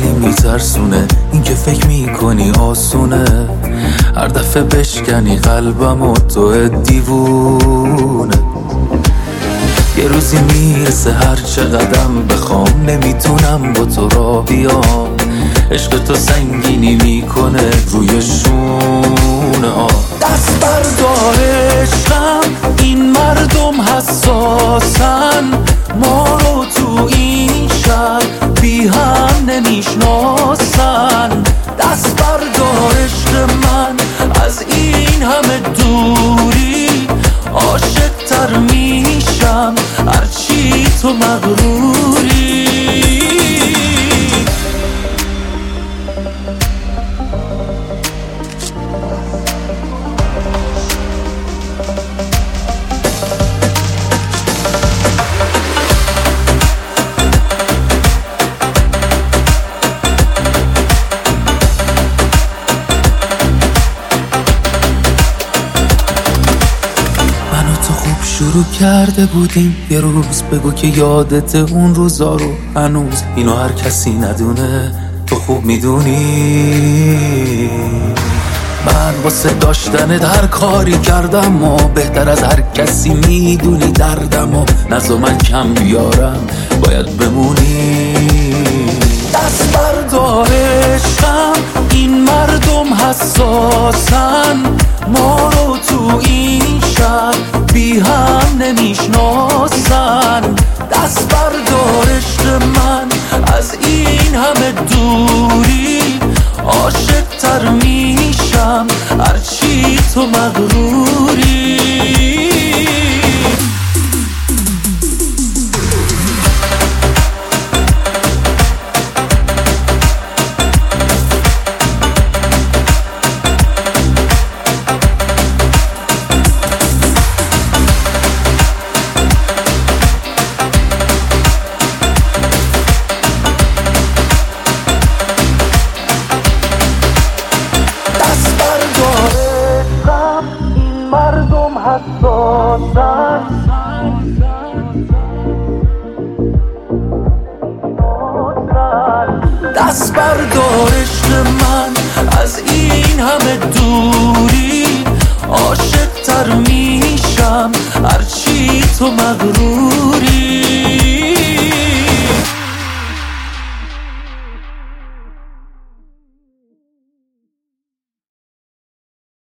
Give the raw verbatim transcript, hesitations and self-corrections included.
میترسونه این که فکر میکنی آسونه، هر دفعه بشکنی قلبم و تو دیوونه. یه روزی میرسه هر چقدرم بخوام نمیتونم با تو را بیام، عشق تو سنگینی میکنه روی شونه ها. دست بردار عشقم، این مردم حساسن، ما رو تو این شهر بی هم نمیشناسن. دست بردار عشق من، از این همه دوری عاشق تر میشم هرچی تو مغروری. شروع کرده بودیم یه روز، بگو که یادت اون روزا رو هنوز. اینو هر کسی ندونه، تو خوب میدونی. من واسه داشتنت هر کاری کردم و بهتر از هر کسی میدونی دردم و نزا من کم بیارم، باید بمونی. دست بردار عشقم، این مردم حساسن، ما رو تو این شهر بی هم نمیشناسن. دست بردار عشق من، از این همه دوری عاشق تر میشم هرچی تو مغروری. مردم حساسن، دست بردار عشق من، از این همه دوری عاشق تر میشم هرچی تو مغرور.